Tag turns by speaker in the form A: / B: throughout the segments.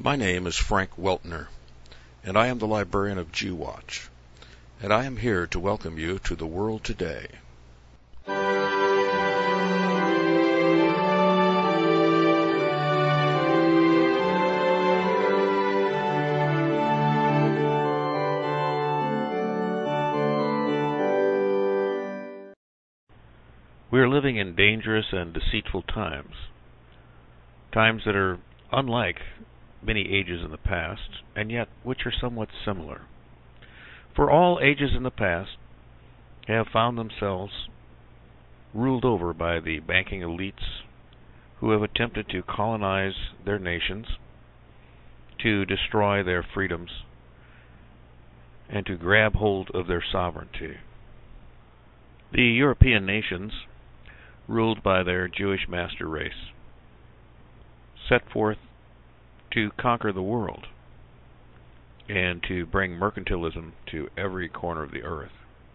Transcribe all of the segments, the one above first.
A: My name is Frank Weltner, and I am the librarian of Jew-Watch, and I am here to welcome you to the world today. We are living in dangerous and deceitful times that are unlike many ages in the past, and yet which are somewhat similar. For all ages in the past have found themselves ruled over by the banking elites who have attempted to colonize their nations, to destroy their freedoms, and to grab hold of their sovereignty. The European nations, ruled by their Jewish master race, set forth to conquer the world and to bring mercantilism to every corner of the earth.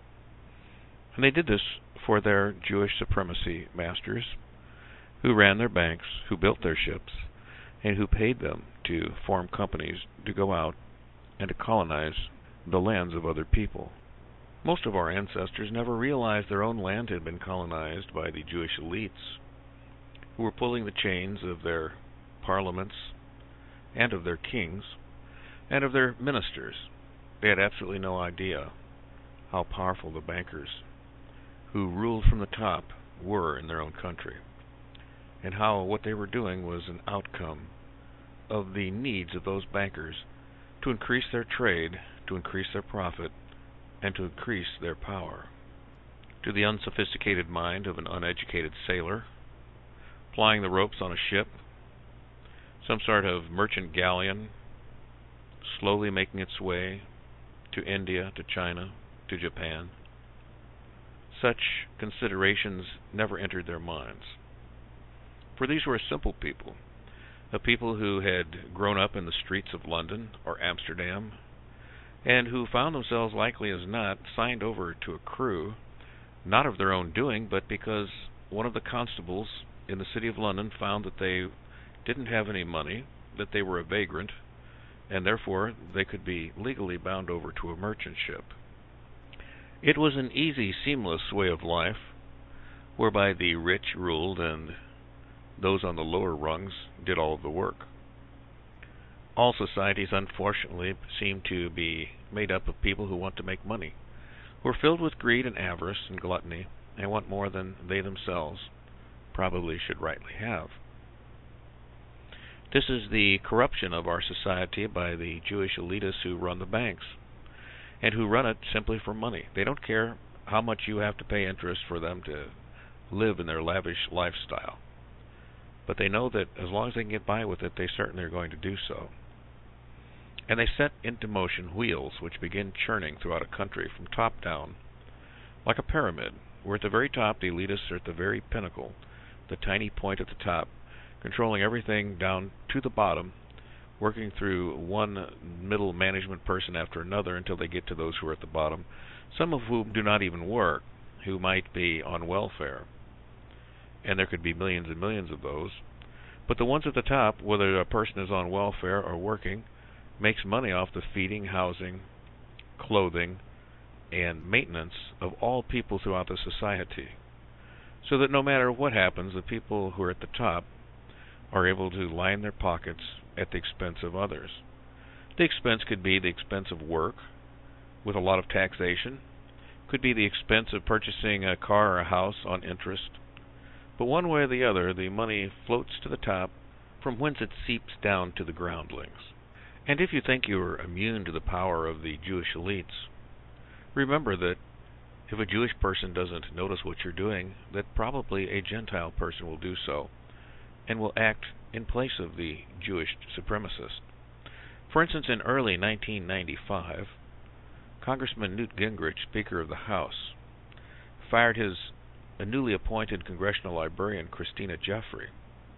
A: And they did this for their Jewish supremacy masters, who ran their banks, who built their ships, and who paid them to form companies to go out and to colonize the lands of other people. Most of our ancestors never realized their own land had been colonized by the Jewish elites, who were pulling the chains of their parliaments and of their kings and of their ministers. They had absolutely no idea how powerful the bankers who ruled from the top were in their own country, and how what they were doing was an outcome of the needs of those bankers to increase their trade, to increase their profit, and to increase their power. To the unsophisticated mind of an uneducated sailor, plying the ropes on a ship, some sort of merchant galleon, slowly making its way to India, to China, to Japan, such considerations never entered their minds. For these were a simple people, a people who had grown up in the streets of London or Amsterdam, and who found themselves likely as not signed over to a crew, not of their own doing, but because one of the constables in the city of London found that they didn't have any money, that they were a vagrant, and therefore they could be legally bound over to a merchant ship. It was an easy, seamless way of life, whereby the rich ruled and those on the lower rungs did all of the work. All societies, unfortunately, seem to be made up of people who want to make money, who are filled with greed and avarice and gluttony, and want more than they themselves probably should rightly have. This is the corruption of our society by the Jewish elitists who run the banks, and who run it simply for money. They don't care how much you have to pay interest for them to live in their lavish lifestyle. But they know that as long as they can get by with it, they certainly are going to do so. And they set into motion wheels which begin churning throughout a country from top down, like a pyramid, where at the very top the elitists are at the very pinnacle, the tiny point at the top, controlling everything down to the bottom, working through one middle management person after another until they get to those who are at the bottom, some of whom do not even work, who might be on welfare. And there could be millions and millions of those. But the ones at the top, whether a person is on welfare or working, makes money off the feeding, housing, clothing, and maintenance of all people throughout the society. So that no matter what happens, the people who are at the top are able to line their pockets at the expense of others. The expense could be the expense of work, with a lot of taxation, could be the expense of purchasing a car or a house on interest. But one way or the other, the money floats to the top, from whence it seeps down to the groundlings. And if you think you are immune to the power of the Jewish elites, remember that if a Jewish person doesn't notice what you're doing, that probably a Gentile person will do so, and will act in place of the Jewish supremacist. For instance, in early 1995, Congressman Newt Gingrich, Speaker of the House, fired his newly appointed congressional librarian, Christina Jeffrey.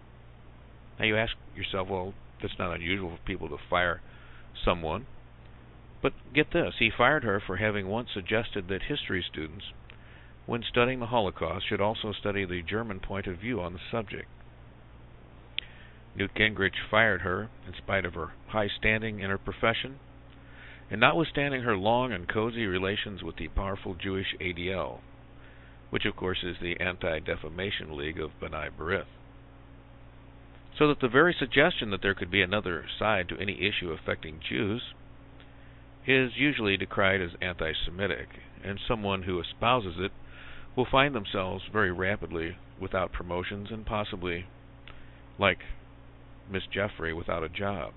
A: Now you ask yourself, well, that's not unusual for people to fire someone. But get this, he fired her for having once suggested that history students, when studying the Holocaust, should also study the German point of view on the subject. Newt Gingrich fired her in spite of her high standing in her profession, and notwithstanding her long and cozy relations with the powerful Jewish ADL, which of course is the Anti-Defamation League of B'nai B'rith. So that the very suggestion that there could be another side to any issue affecting Jews is usually decried as anti-Semitic, and someone who espouses it will find themselves very rapidly without promotions and possibly, like Miss Jeffrey, without a job.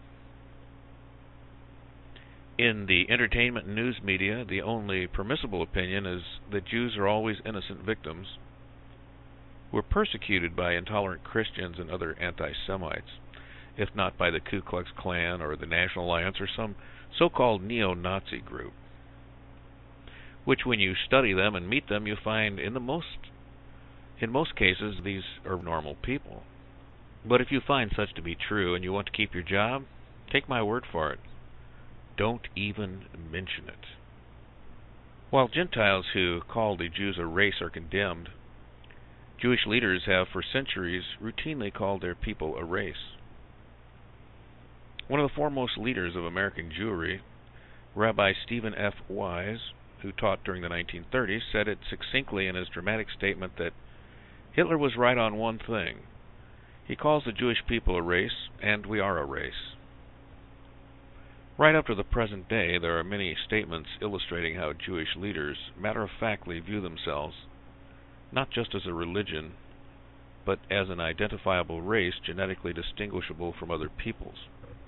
A: In the entertainment and news media, the only permissible opinion is that Jews are always innocent victims who are persecuted by intolerant Christians and other anti-Semites, if not by the Ku Klux Klan or the National Alliance or some so-called neo-Nazi group, which when you study them and meet them, you find in most cases these are normal people. But if you find such to be true and you want to keep your job, take my word for it. Don't even mention it. While Gentiles who call the Jews a race are condemned, Jewish leaders have for centuries routinely called their people a race. One of the foremost leaders of American Jewry, Rabbi Stephen F. Wise, who taught during the 1930s, said it succinctly in his dramatic statement that Hitler was right on one thing. He calls the Jewish people a race, and we are a race. Right up to the present day, there are many statements illustrating how Jewish leaders matter-of-factly view themselves not just as a religion, but as an identifiable race genetically distinguishable from other peoples.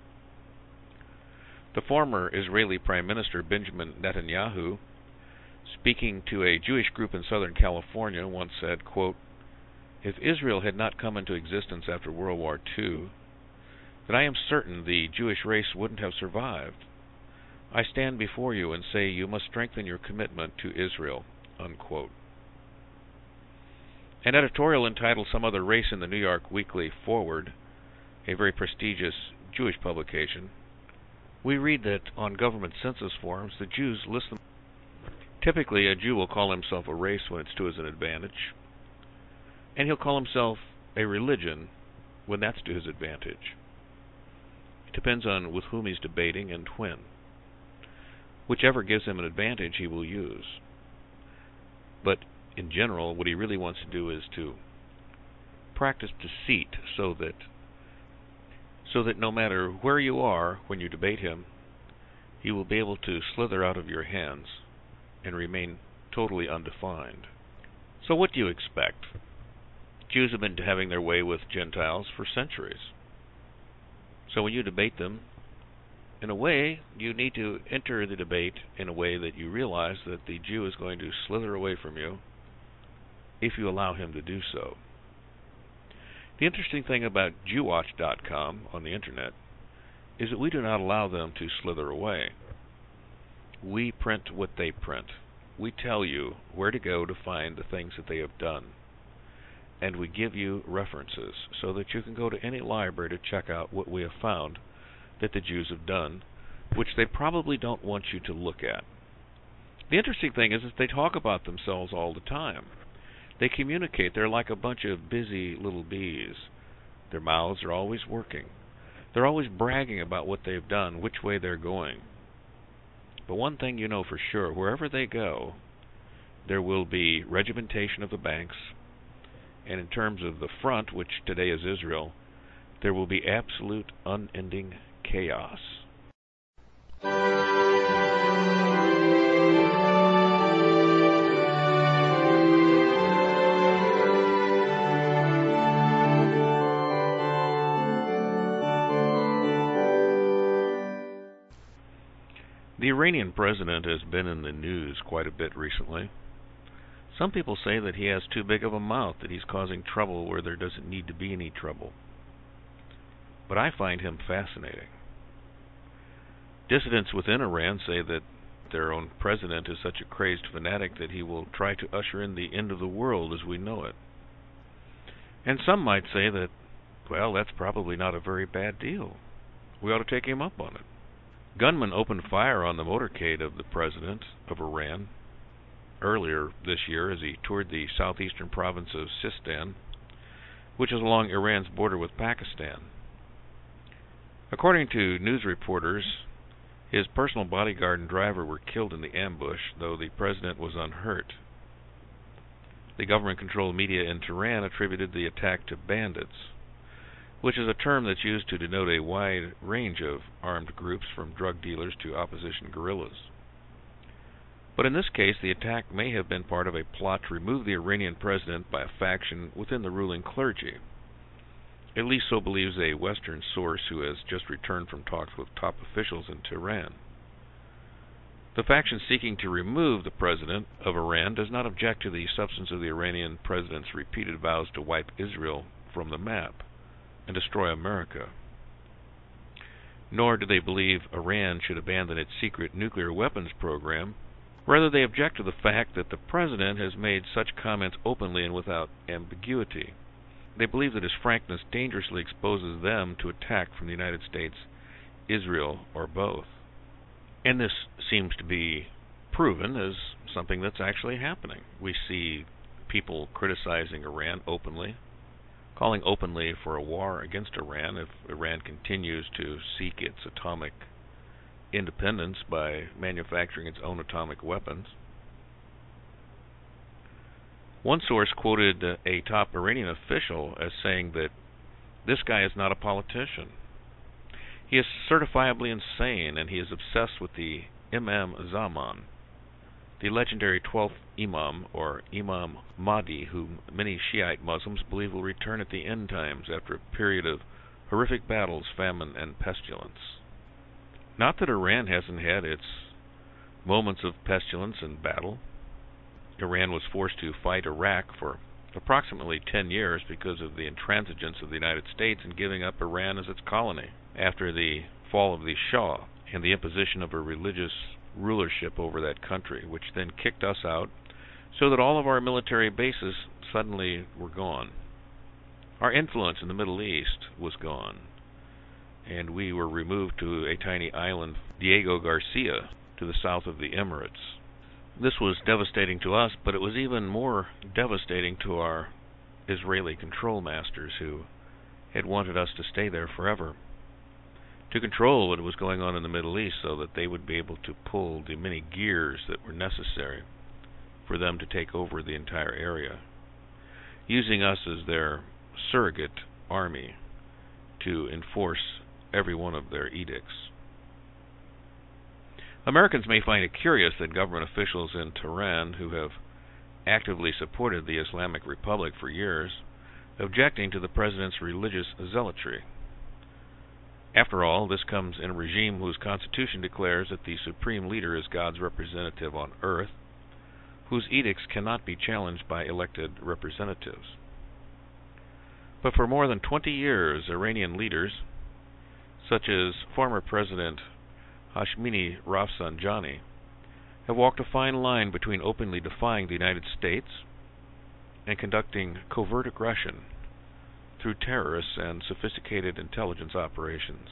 A: The former Israeli Prime Minister Benjamin Netanyahu, speaking to a Jewish group in Southern California, once said, quote, "If Israel had not come into existence after World War II, then I am certain the Jewish race wouldn't have survived. I stand before you and say you must strengthen your commitment to Israel," unquote. An editorial entitled Some Other Race in the New York Weekly Forward, a very prestigious Jewish publication, we read that on government census forms, the Jews list them. Typically, a Jew will call himself a race when it's to his advantage, and he'll call himself a religion when that's to his advantage. It depends on with whom he's debating and when. Whichever gives him an advantage, he will use. But in general, what he really wants to do is to practice deceit so that no matter where you are when you debate him, he will be able to slither out of your hands and remain totally undefined. So what do you expect? Jews have been having their way with Gentiles for centuries. So when you debate them, in a way, you need to enter the debate in a way that you realize that the Jew is going to slither away from you if you allow him to do so. The interesting thing about JewWatch.com on the internet is that we do not allow them to slither away. We print what they print. We tell you where to go to find the things that they have done. And we give you references so that you can go to any library to check out what we have found that the Jews have done, which they probably don't want you to look at. The interesting thing is that they talk about themselves all the time. They communicate. They're like a bunch of busy little bees. Their mouths are always working. They're always bragging about what they've done, which way they're going. But one thing you know for sure, wherever they go, there will be regimentation of the banks, and in terms of the front, which today is Israel, there will be absolute unending chaos. The Iranian president has been in the news quite a bit recently. Some people say that he has too big of a mouth, that he's causing trouble where there doesn't need to be any trouble. But I find him fascinating. Dissidents within Iran say that their own president is such a crazed fanatic that he will try to usher in the end of the world as we know it. And some might say that, well, that's probably not a very bad deal. We ought to take him up on it. Gunmen opened fire on the motorcade of the president of Iran earlier this year as he toured the southeastern province of Sistan, which is along Iran's border with Pakistan. According to news reporters, his personal bodyguard and driver were killed in the ambush, though the president was unhurt. The government-controlled media in Tehran attributed the attack to bandits, which is a term that's used to denote a wide range of armed groups from drug dealers to opposition guerrillas. But in this case, the attack may have been part of a plot to remove the Iranian president by a faction within the ruling clergy. At least so believes a Western source who has just returned from talks with top officials in Tehran. The faction seeking to remove the president of Iran does not object to the substance of the Iranian president's repeated vows to wipe Israel from the map and destroy America. Nor do they believe Iran should abandon its secret nuclear weapons program. Rather, they object to the fact that the president has made such comments openly and without ambiguity. They believe that his frankness dangerously exposes them to attack from the United States, Israel, or both. And this seems to be proven as something that's actually happening. We see people criticizing Iran openly, calling openly for a war against Iran if Iran continues to seek its atomic independence by manufacturing its own atomic weapons. One source quoted a top Iranian official as saying that this guy is not a politician. He is certifiably insane, and he is obsessed with the Imam Zaman, the legendary 12th Imam, or Imam Mahdi, whom many Shiite Muslims believe will return at the end times after a period of horrific battles, famine, and pestilence. Not that Iran hasn't had its moments of pestilence and battle. Iran was forced to fight Iraq for approximately 10 years because of the intransigence of the United States in giving up Iran as its colony after the fall of the Shah and the imposition of a religious rulership over that country, which then kicked us out so that all of our military bases suddenly were gone. Our influence in the Middle East was gone, and we were removed to a tiny island, Diego Garcia, to the south of the Emirates. This was devastating to us, but it was even more devastating to our Israeli control masters who had wanted us to stay there forever, to control what was going on in the Middle East so that they would be able to pull the many gears that were necessary for them to take over the entire area, using us as their surrogate army to enforce every one of their edicts. Americans may find it curious that government officials in Tehran, who have actively supported the Islamic Republic for years, objecting to the president's religious zealotry. After all, this comes in a regime whose constitution declares that the supreme leader is God's representative on earth, whose edicts cannot be challenged by elected representatives. But for more than 20 years, Iranian leaders, such as former President Hashemi Rafsanjani, have walked a fine line between openly defying the United States and conducting covert aggression through terrorists and sophisticated intelligence operations.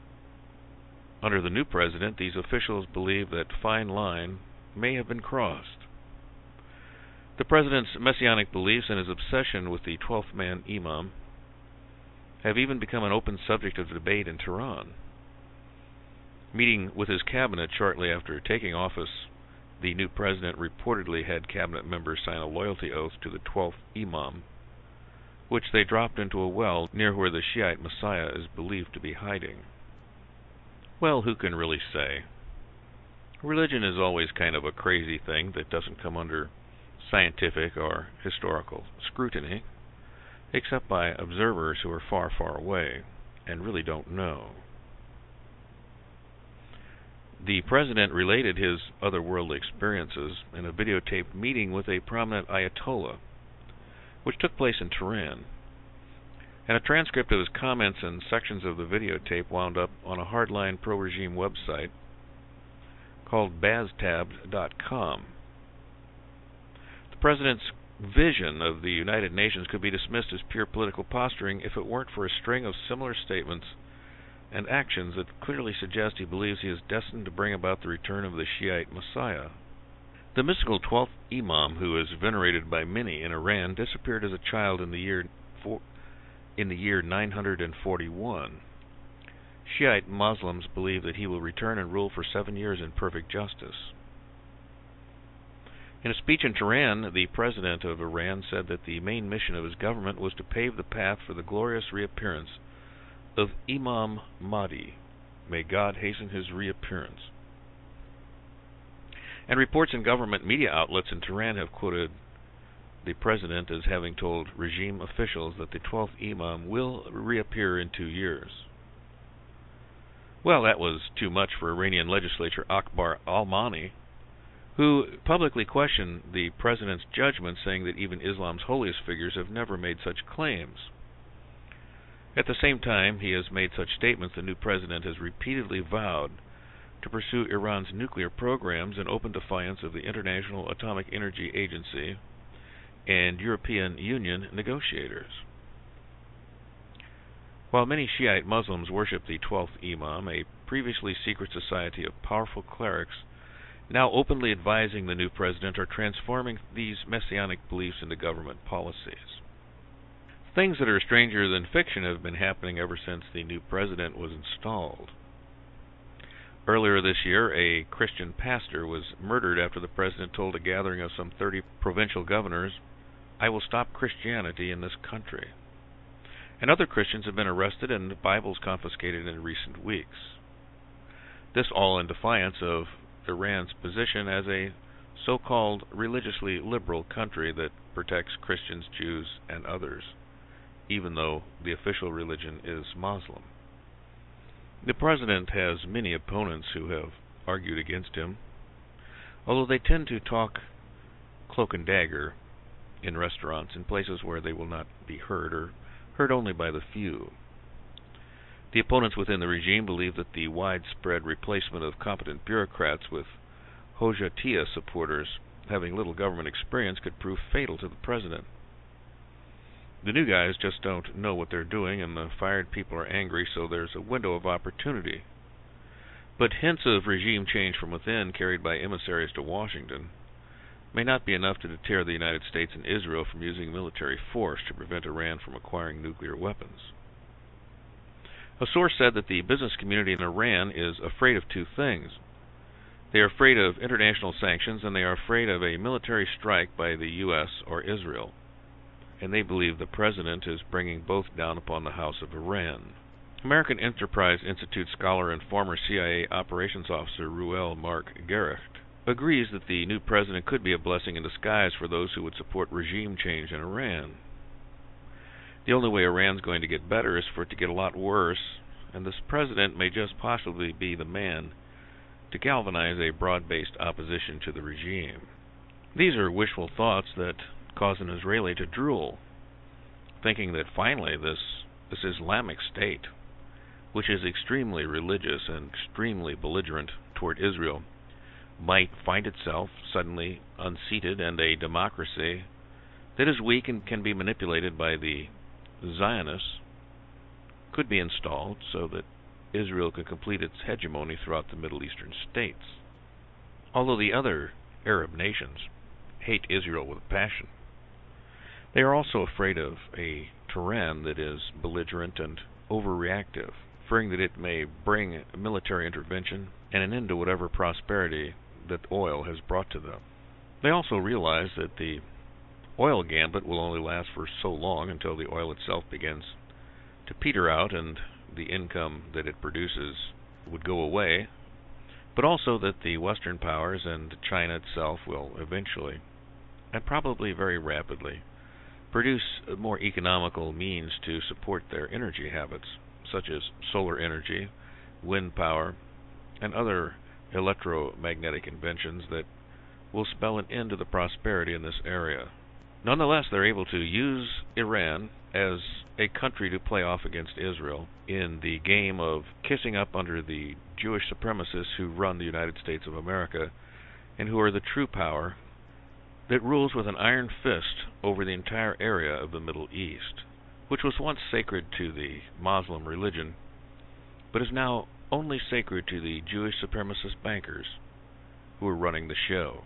A: Under the new president, these officials believe that fine line may have been crossed. The president's messianic beliefs and his obsession with the 12th man Imam have even become an open subject of debate in Tehran. Meeting with his cabinet shortly after taking office, the new president reportedly had cabinet members sign a loyalty oath to the 12th Imam, which they dropped into a well near where the Shiite Messiah is believed to be hiding. Well, who can really say? Religion is always kind of a crazy thing that doesn't come under scientific or historical scrutiny, except by observers who are far, far away and really don't know. The president related his otherworldly experiences in a videotaped meeting with a prominent Ayatollah, which took place in Tehran, and a transcript of his comments and sections of the videotape wound up on a hardline pro-regime website called Baztab.com. The president's vision of the United Nations could be dismissed as pure political posturing if it weren't for a string of similar statements and actions that clearly suggest he believes he is destined to bring about the return of the Shiite Messiah. The mystical 12th Imam, who is venerated by many in Iran, disappeared as a child in the year 941. Shiite Muslims believe that he will return and rule for 7 years in perfect justice. In a speech in Tehran, the president of Iran said that the main mission of his government was to pave the path for the glorious reappearance of Imam Mahdi. May God hasten his reappearance. And reports in government media outlets in Tehran have quoted the president as having told regime officials that the 12th Imam will reappear in 2 years. Well, that was too much for Iranian legislator Akbar Almani, who publicly questioned the president's judgment, saying that even Islam's holiest figures have never made such claims. At the same time he has made such statements, the new president has repeatedly vowed to pursue Iran's nuclear programs in open defiance of the International Atomic Energy Agency and European Union negotiators. While many Shiite Muslims worship the 12th Imam, a previously secret society of powerful clerics now openly advising the new president are transforming these messianic beliefs into government policies. Things that are stranger than fiction have been happening ever since the new president was installed. Earlier this year, a Christian pastor was murdered after the president told a gathering of some 30 provincial governors, "I will stop Christianity in this country." And other Christians have been arrested and Bibles confiscated in recent weeks. This all in defiance of Iran's position as a so-called religiously liberal country that protects Christians, Jews, and others, even though the official religion is Muslim. The president has many opponents who have argued against him, although they tend to talk cloak and dagger in restaurants in places where they will not be heard or heard only by the few. The opponents within the regime believe that the widespread replacement of competent bureaucrats with Hojatiya supporters having little government experience could prove fatal to the president. The new guys just don't know what they're doing, and the fired people are angry, so there's a window of opportunity. But hints of regime change from within, carried by emissaries to Washington, may not be enough to deter the United States and Israel from using military force to prevent Iran from acquiring nuclear weapons. A source said that the business community in Iran is afraid of two things. They are afraid of international sanctions, and they are afraid of a military strike by the U.S. or Israel. And they believe the president is bringing both down upon the House of Iran. American Enterprise Institute scholar and former CIA operations officer Ruel Mark Gericht agrees that the new president could be a blessing in disguise for those who would support regime change in Iran. The only way Iran's going to get better is for it to get a lot worse, and this president may just possibly be the man to galvanize a broad-based opposition to the regime. These are wishful thoughts that cause an Israeli to drool, thinking that finally this Islamic state, which is extremely religious and extremely belligerent toward Israel, might find itself suddenly unseated, and a democracy that is weak and can be manipulated by the Zionists could be installed so that Israel could complete its hegemony throughout the Middle Eastern states. Although the other Arab nations hate Israel with a passion, they are also afraid of a Tehran that is belligerent and overreactive, fearing that it may bring military intervention and an end to whatever prosperity that oil has brought to them. They also realize that the oil gambit will only last for so long until the oil itself begins to peter out and the income that it produces would go away, but also that the Western powers and China itself will eventually, and probably very rapidly, produce more economical means to support their energy habits, such as solar energy, wind power, and other electromagnetic inventions that will spell an end to the prosperity in this area. Nonetheless, they're able to use Iran as a country to play off against Israel in the game of kissing up under the Jewish supremacists who run the United States of America and who are the true power that rules with an iron fist over the entire area of the Middle East, which was once sacred to the Muslim religion, but is now only sacred to the Jewish supremacist bankers who are running the show.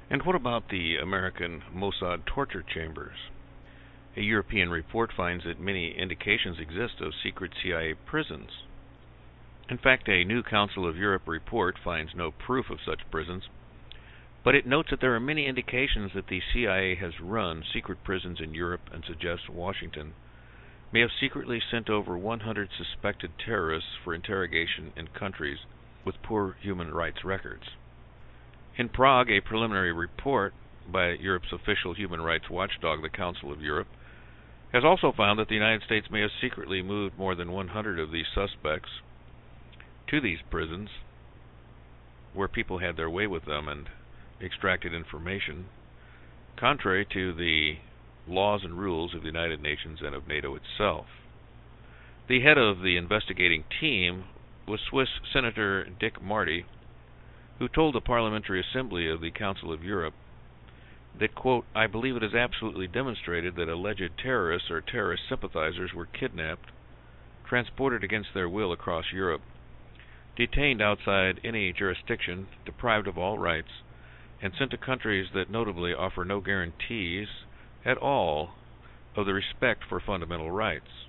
A: And what about the American Mossad torture chambers? A European report finds that many indications exist of secret CIA prisons. In fact, a new Council of Europe report finds no proof of such prisons, but it notes that there are many indications that the CIA has run secret prisons in Europe and suggests Washington may have secretly sent over 100 suspected terrorists for interrogation in countries with poor human rights records. In Prague, a preliminary report by Europe's official human rights watchdog, the Council of Europe, has also found that the United States may have secretly moved more than 100 of these suspects to these prisons where people had their way with them and extracted information, contrary to the laws and rules of the United Nations and of NATO itself. The head of the investigating team was Swiss Senator Dick Marty, who told the Parliamentary Assembly of the Council of Europe that, quote, "I believe it is absolutely demonstrated that alleged terrorists or terrorist sympathizers were kidnapped, transported against their will across Europe, detained outside any jurisdiction, deprived of all rights, and sent to countries that notably offer no guarantees at all of the respect for fundamental rights."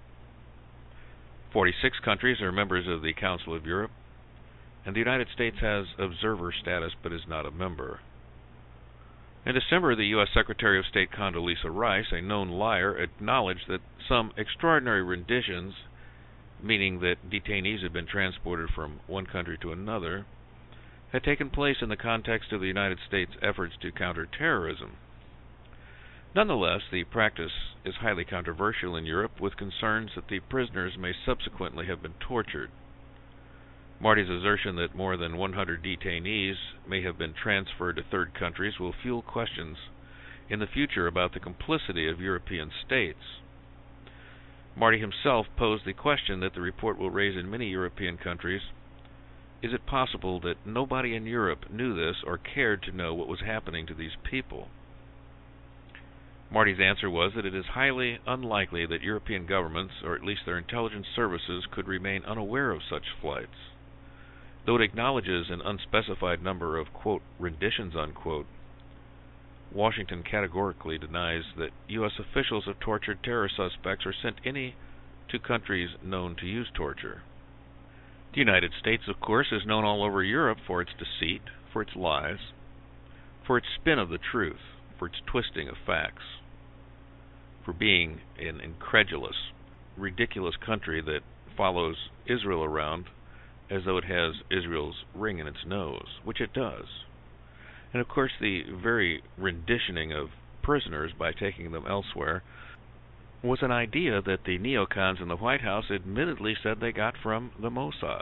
A: 46 countries are members of the Council of Europe, and the United States has observer status but is not a member. In December, the U.S. Secretary of State Condoleezza Rice, a known liar, acknowledged that some extraordinary renditions, meaning that detainees had been transported from one country to another, had taken place in the context of the United States' efforts to counter terrorism. Nonetheless, the practice is highly controversial in Europe, with concerns that the prisoners may subsequently have been tortured. Marty's assertion that more than 100 detainees may have been transferred to third countries will fuel questions in the future about the complicity of European states. Marty himself posed the question that the report will raise in many European countries: is it possible that nobody in Europe knew this or cared to know what was happening to these people? Marty's answer was that it is highly unlikely that European governments, or at least their intelligence services, could remain unaware of such flights. Though it acknowledges an unspecified number of, quote, renditions, unquote, Washington categorically denies that U.S. officials have tortured terror suspects or sent any to countries known to use torture. The United States, of course, is known all over Europe for its deceit, for its lies, for its spin of the truth, for its twisting of facts, for being an incredulous, ridiculous country that follows Israel around as though it has Israel's ring in its nose, which it does. And of course, the very renditioning of prisoners by taking them elsewhere was an idea that the neocons in the White House admittedly said they got from the Mossad.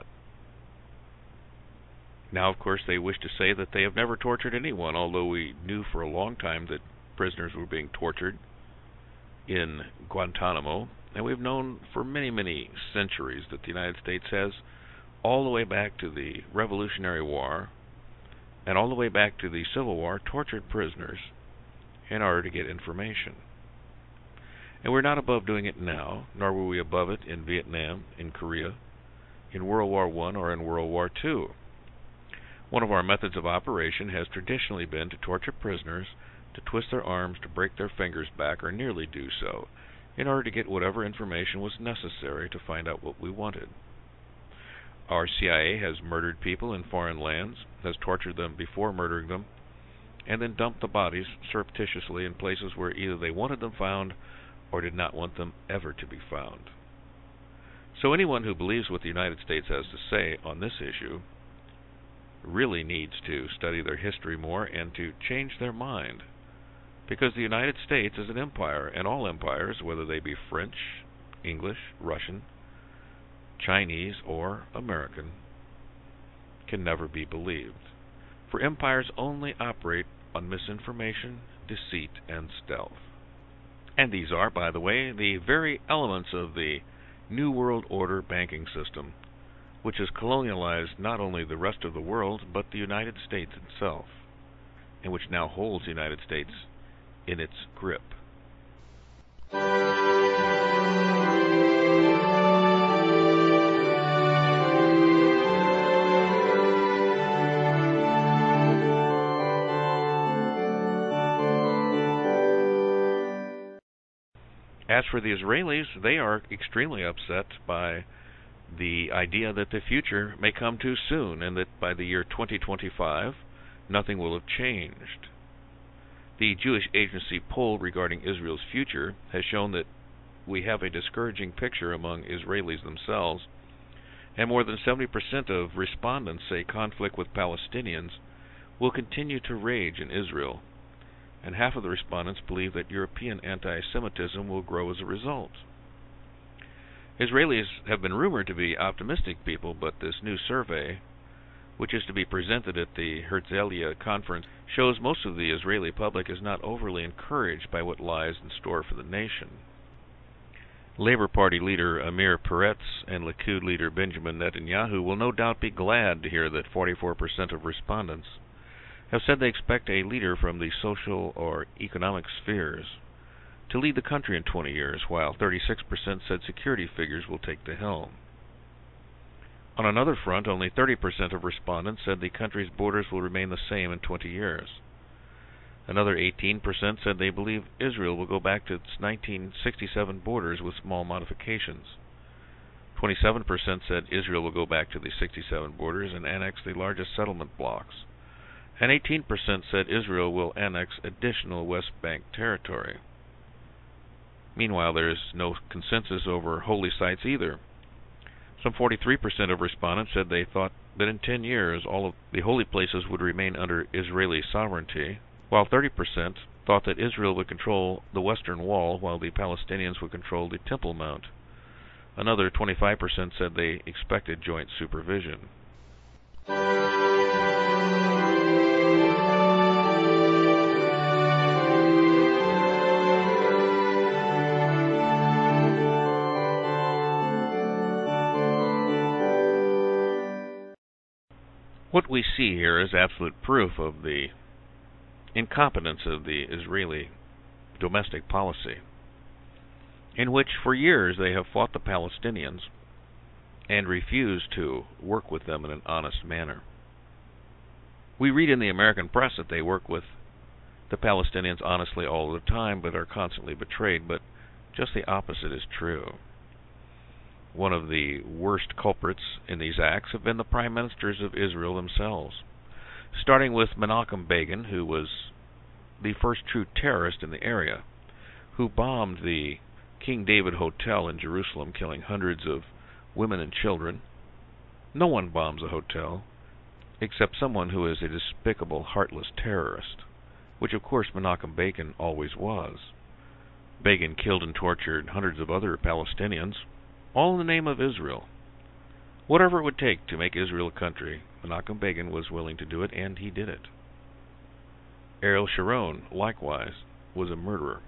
A: Now, of course, they wish to say that they have never tortured anyone, although we knew for a long time that prisoners were being tortured in Guantanamo, and we've known for many, many centuries that the United States has, all the way back to the Revolutionary War and all the way back to the Civil War, tortured prisoners in order to get information. And we're not above doing it now, nor were we above it in Vietnam, in Korea, in World War I, or in World War II. One of our methods of operation has traditionally been to torture prisoners, to twist their arms, to break their fingers back, or nearly do so, in order to get whatever information was necessary to find out what we wanted. Our CIA has murdered people in foreign lands, has tortured them before murdering them, and then dumped the bodies surreptitiously in places where either they wanted them found or did not want them ever to be found. So anyone who believes what the United States has to say on this issue really needs to study their history more and to change their mind, because the United States is an empire, and all empires, whether they be French, English, Russian, Chinese, or American, can never be believed. For empires only operate on misinformation, deceit, and stealth. And these are, by the way, the very elements of the New World Order banking system, which has colonialized not only the rest of the world, but the United States itself, and which now holds the United States in its grip. As for the Israelis, they are extremely upset by the idea that the future may come too soon and that by the year 2025, nothing will have changed. The Jewish Agency poll regarding Israel's future has shown that we have a discouraging picture among Israelis themselves, and more than 70% of respondents say conflict with Palestinians will continue to rage in Israel, and half of the respondents believe that European anti-Semitism will grow as a result. Israelis have been rumored to be optimistic people, but this new survey, which is to be presented at the Herzliya conference, shows most of the Israeli public is not overly encouraged by what lies in store for the nation. Labour Party leader Amir Peretz and Likud leader Benjamin Netanyahu will no doubt be glad to hear that 44% of respondents have said they expect a leader from the social or economic spheres to lead the country in 20 years, while 36% said security figures will take the helm. On another front, only 30% of respondents said the country's borders will remain the same in 20 years. Another 18% said they believe Israel will go back to its 1967 borders with small modifications. 27% said Israel will go back to the 67 borders and annex the largest settlement blocks. And 18% said Israel will annex additional West Bank territory. Meanwhile, there is no consensus over holy sites either. Some 43% of respondents said they thought that in 10 years all of the holy places would remain under Israeli sovereignty, while 30% thought that Israel would control the Western Wall while the Palestinians would control the Temple Mount. Another 25% said they expected joint supervision. What we see here is absolute proof of the incompetence of the Israeli domestic policy, in which for years they have fought the Palestinians and refused to work with them in an honest manner. We read in the American press that they work with the Palestinians honestly all the time, but are constantly betrayed, but just the opposite is true. One of the worst culprits in these acts have been the prime ministers of Israel themselves, starting with Menachem Begin, who was the first true terrorist in the area, who bombed the King David Hotel in Jerusalem, killing hundreds of women and children. No one bombs a hotel except someone who is a despicable, heartless terrorist, which of course Menachem Begin always was. Begin killed and tortured hundreds of other Palestinians, all in the name of Israel. Whatever it would take to make Israel a country, Menachem Begin was willing to do it, and he did it. Ariel Sharon, likewise, was a murderer.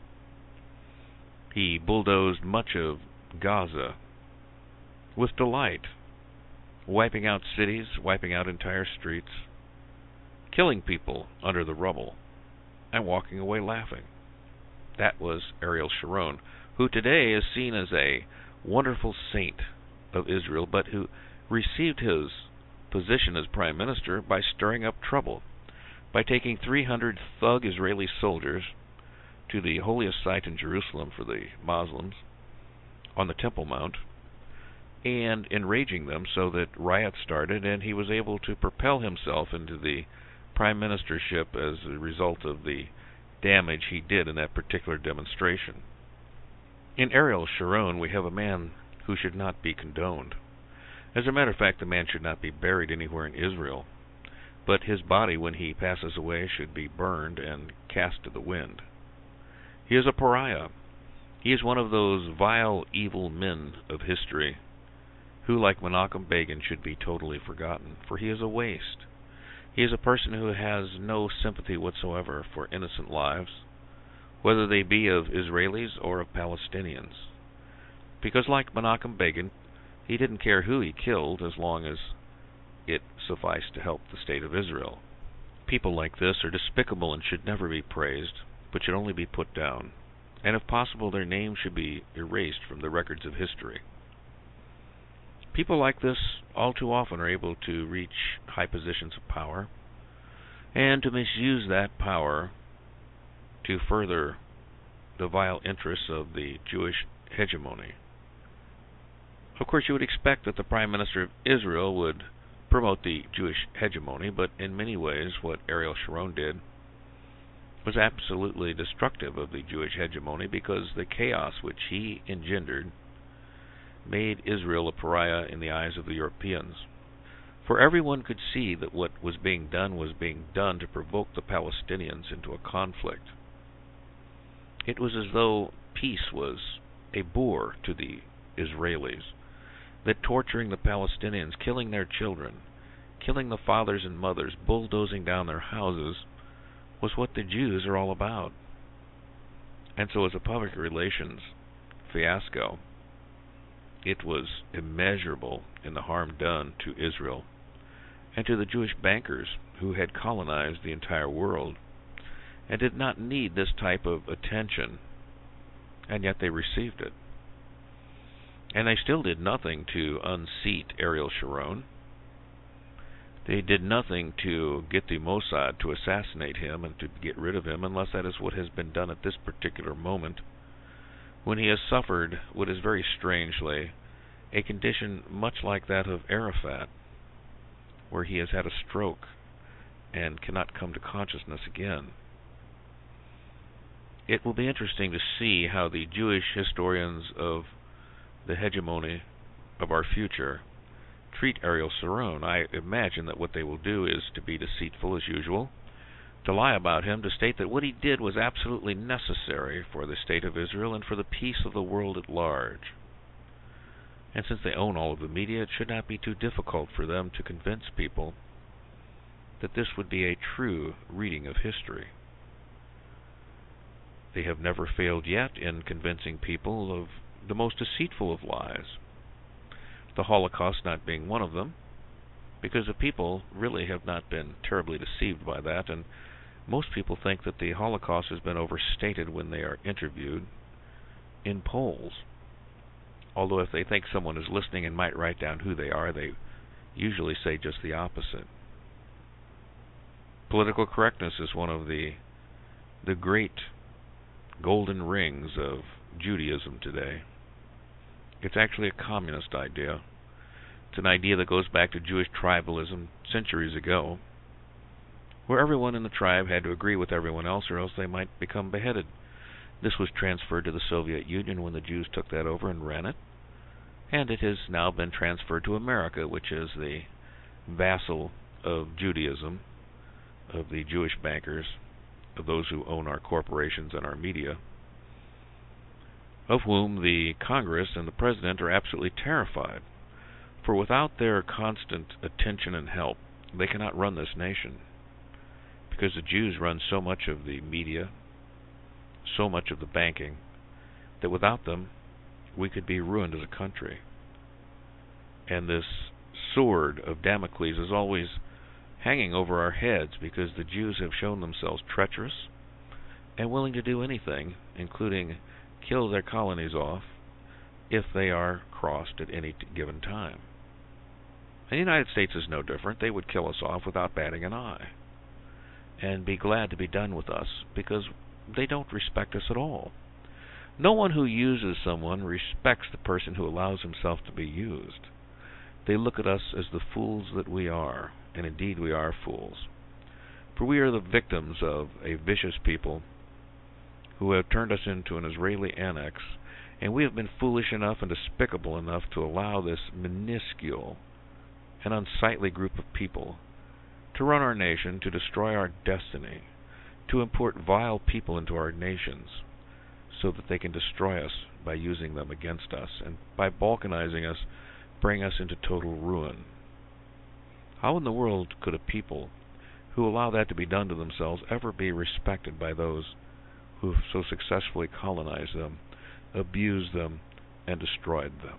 A: He bulldozed much of Gaza with delight, wiping out cities, wiping out entire streets, killing people under the rubble, and walking away laughing. That was Ariel Sharon, who today is seen as a wonderful saint of Israel, but who received his position as prime minister by stirring up trouble, by taking 300 thug Israeli soldiers to the holiest site in Jerusalem for the Muslims, on the Temple Mount, and enraging them so that riots started, and he was able to propel himself into the prime ministership as a result of the damage he did in that particular demonstration. In Ariel Sharon, we have a man who should not be condoned. As a matter of fact, the man should not be buried anywhere in Israel, but his body, when he passes away, should be burned and cast to the wind. He is a pariah. He is one of those vile, evil men of history who, like Menachem Begin, should be totally forgotten, for he is a waste. He is a person who has no sympathy whatsoever for innocent lives, whether they be of Israelis or of Palestinians. Because, like Menachem Begin, he didn't care who he killed as long as it sufficed to help the state of Israel. People like this are despicable and should never be praised, but should only be put down, and if possible their names should be erased from the records of history. People like this all too often are able to reach high positions of power, and to misuse that power to further the vile interests of the Jewish hegemony. Of course, you would expect that the Prime Minister of Israel would promote the Jewish hegemony, but in many ways what Ariel Sharon did was absolutely destructive of the Jewish hegemony, because the chaos which he engendered made Israel a pariah in the eyes of the Europeans. For everyone could see that what was being done to provoke the Palestinians into a conflict. It was as though peace was a bore to the Israelis, that torturing the Palestinians, killing their children, killing the fathers and mothers, bulldozing down their houses, was what the Jews are all about. And so as a public relations fiasco, it was immeasurable in the harm done to Israel and to the Jewish bankers who had colonized the entire world and did not need this type of attention, and yet they received it. And they still did nothing to unseat Ariel Sharon. They did nothing to get the Mossad to assassinate him and to get rid of him, unless that is what has been done at this particular moment, when he has suffered what is very strangely a condition much like that of Arafat, where he has had a stroke and cannot come to consciousness again. It will be interesting to see how the Jewish historians of the hegemony of our future treat Ariel Sharon. I imagine that what they will do is to be deceitful as usual, to lie about him, to state that what he did was absolutely necessary for the state of Israel and for the peace of the world at large. And since they own all of the media, it should not be too difficult for them to convince people that this would be a true reading of history. They have never failed yet in convincing people of the most deceitful of lies, the Holocaust not being one of them, because the people really have not been terribly deceived by that, and most people think that the Holocaust has been overstated when they are interviewed in polls. Although if they think someone is listening and might write down who they are, they usually say just the opposite. Political correctness is one of the great golden rings of Judaism today. It's actually a communist idea. It's an idea that goes back to Jewish tribalism centuries ago, where everyone in the tribe had to agree with everyone else or else they might become beheaded. This was transferred to the Soviet Union when the Jews took that over and ran it, and it has now been transferred to America, which is the vassal of Judaism, of the Jewish bankers, of those who own our corporations and our media, of whom the Congress and the President are absolutely terrified. For without their constant attention and help, they cannot run this nation, because the Jews run so much of the media, so much of the banking, that without them, we could be ruined as a country. And this sword of Damocles is always hanging over our heads, because the Jews have shown themselves treacherous and willing to do anything, including kill their colonies off if they are crossed at any given time. And the United States is no different. They would kill us off without batting an eye and be glad to be done with us, because they don't respect us at all. No one who uses someone respects the person who allows himself to be used. They look at us as the fools that we are, and indeed we are fools. For we are the victims of a vicious people who have turned us into an Israeli annex, and we have been foolish enough and despicable enough to allow this minuscule and unsightly group of people to run our nation, to destroy our destiny, to import vile people into our nations, so that they can destroy us by using them against us, and by balkanizing us, bring us into total ruin. How in the world could a people who allow that to be done to themselves ever be respected by those who have so successfully colonized them, abused them, and destroyed them?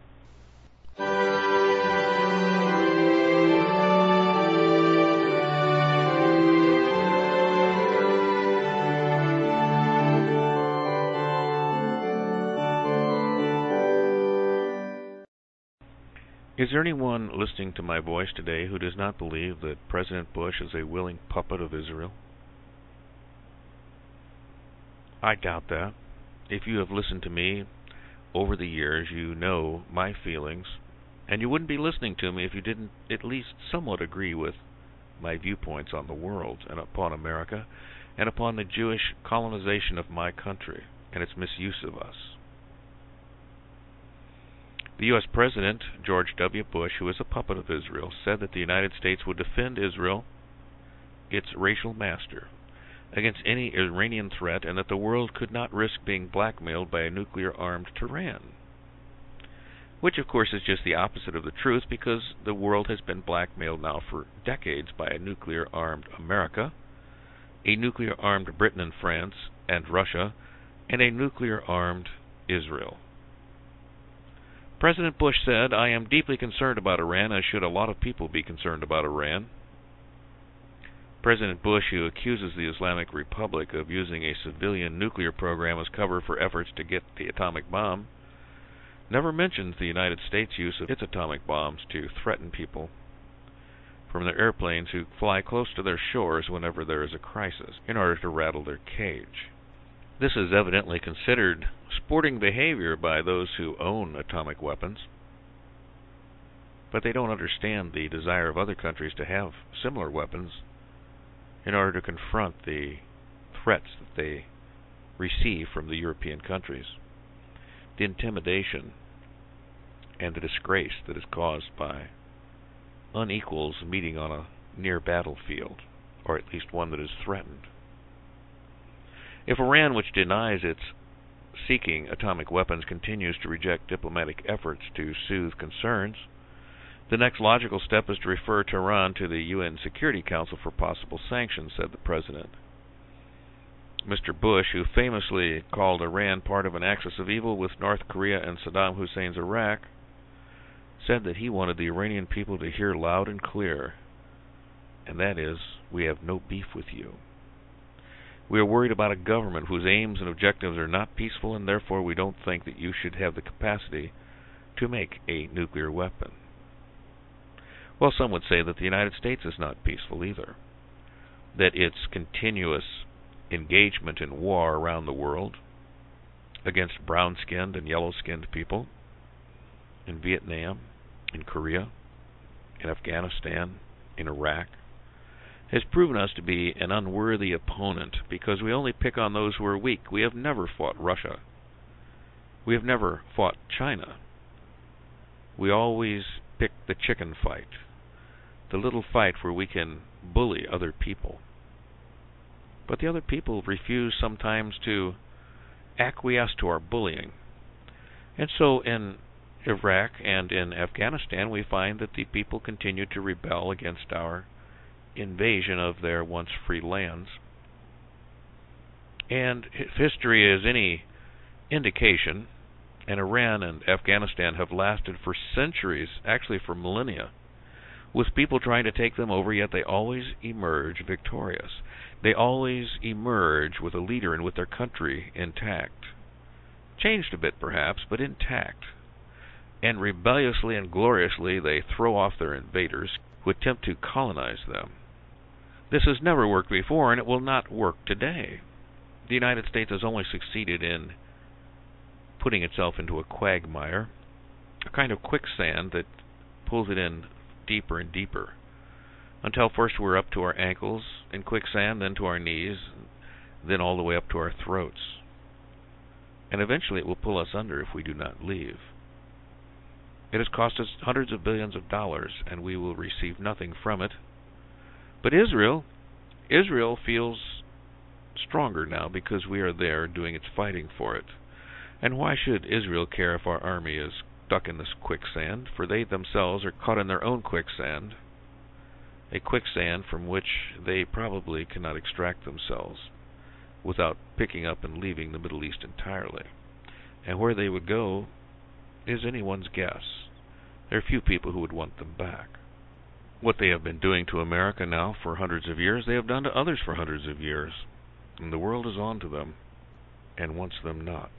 A: Is there anyone listening to my voice today who does not believe that President Bush is a willing puppet of Israel? I doubt that. If you have listened to me over the years, you know my feelings, and you wouldn't be listening to me if you didn't at least somewhat agree with my viewpoints on the world and upon America and upon the Jewish colonization of my country and its misuse of us. The U.S. President, George W. Bush, who is a puppet of Israel, said that the United States would defend Israel, its racial master, against any Iranian threat, and that the world could not risk being blackmailed by a nuclear-armed Tehran. Which, of course, is just the opposite of the truth, because the world has been blackmailed now for decades by a nuclear-armed America, a nuclear-armed Britain and France and Russia, and a nuclear-armed Israel. President Bush said, "I am deeply concerned about Iran, as should a lot of people be concerned about Iran." President Bush, who accuses the Islamic Republic of using a civilian nuclear program as cover for efforts to get the atomic bomb, never mentions the United States' use of its atomic bombs to threaten people from their airplanes who fly close to their shores whenever there is a crisis, in order to rattle their cage. This is evidently considered sporting behavior by those who own atomic weapons, but they don't understand the desire of other countries to have similar weapons in order to confront the threats that they receive from the European countries, the intimidation and the disgrace that is caused by unequals meeting on a near battlefield, or at least one that is threatened. If Iran, which denies its seeking atomic weapons, continues to reject diplomatic efforts to soothe concerns, the next logical step is to refer Tehran to the UN Security Council for possible sanctions, said the president. Mr. Bush, who famously called Iran part of an axis of evil with North Korea and Saddam Hussein's Iraq, said that he wanted the Iranian people to hear loud and clear, and that is, we have no beef with you. We are worried about a government whose aims and objectives are not peaceful, and therefore we don't think that you should have the capacity to make a nuclear weapon. Well, some would say that the United States is not peaceful either, that its continuous engagement in war around the world against brown-skinned and yellow-skinned people in Vietnam, in Korea, in Afghanistan, in Iraq, has proven us to be an unworthy opponent because we only pick on those who are weak. We have never fought Russia. We have never fought China. We always pick the chicken fight, the little fight where we can bully other people. But the other people refuse sometimes to acquiesce to our bullying. And so in Iraq and in Afghanistan, we find that the people continue to rebel against our invasion of their once free lands. And if history is any indication, and Iran and Afghanistan have lasted for centuries, actually for millennia, with people trying to take them over, yet they always emerge victorious. They always emerge with a leader and with their country intact. Changed a bit perhaps, but intact. And rebelliously and gloriously they throw off their invaders who attempt to colonize them. This has never worked before, and it will not work today. The United States has only succeeded in putting itself into a quagmire, a kind of quicksand that pulls it in deeper and deeper, until first we're up to our ankles in quicksand, then to our knees, then all the way up to our throats. And eventually it will pull us under if we do not leave. It has cost us hundreds of billions of dollars, and we will receive nothing from it. But Israel feels stronger now because we are there doing its fighting for it. And why should Israel care if our army is stuck in this quicksand? For they themselves are caught in their own quicksand, a quicksand from which they probably cannot extract themselves without picking up and leaving the Middle East entirely. And where they would go is anyone's guess. There are few people who would want them back. What they have been doing to America now for hundreds of years, they have done to others for hundreds of years. And the world is on to them and wants them not.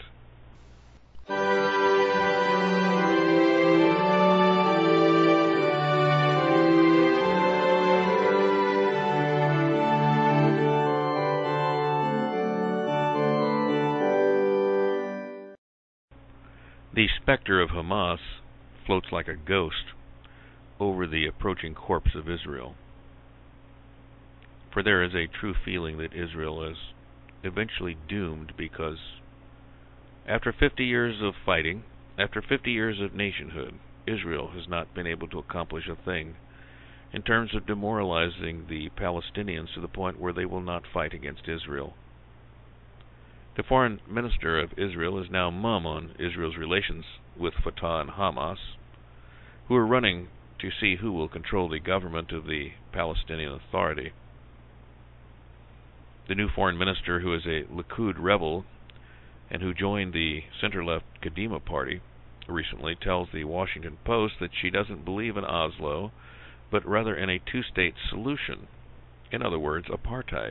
A: The specter of Hamas floats like a ghost over the approaching corpse of Israel. For there is a true feeling that Israel is eventually doomed, because after 50 years of fighting, after 50 years of nationhood, Israel has not been able to accomplish a thing in terms of demoralizing the Palestinians to the point where they will not fight against Israel. The foreign minister of Israel is now mum on Israel's relations with Fatah and Hamas, who are running to see who will control the government of the Palestinian Authority. The new foreign minister, who is a Likud rebel and who joined the center-left Kadima party recently, tells the Washington Post that she doesn't believe in Oslo, but rather in a two-state solution. In other words, apartheid.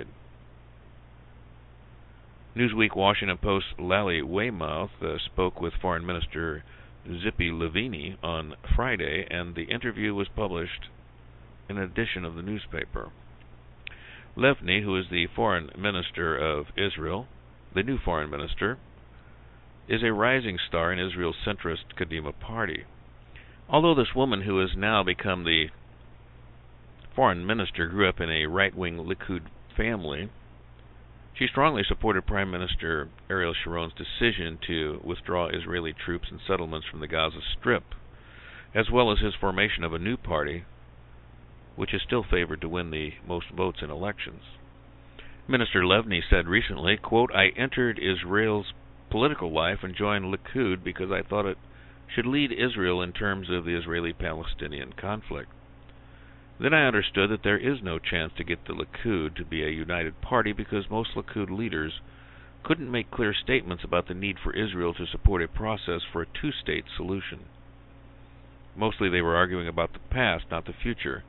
A: Newsweek Washington Post Lally Weymouth spoke with Foreign Minister Tzipi Livni on Friday, and the interview was published in an edition of the newspaper. Livni, who is the foreign minister of Israel, the new foreign minister, is a rising star in Israel's centrist Kadima party. Although this woman, who has now become the foreign minister, grew up in a right-wing Likud family, she strongly supported Prime Minister Ariel Sharon's decision to withdraw Israeli troops and settlements from the Gaza Strip, as well as his formation of a new party, which is still favored to win the most votes in elections. Minister Livni said recently, quote, "I entered Israel's political life and joined Likud because I thought it should lead Israel in terms of the Israeli-Palestinian conflict. Then I understood that there is no chance to get the Likud to be a united party because most Likud leaders couldn't make clear statements about the need for Israel to support a process for a two-state solution. Mostly they were arguing about the past, not the future.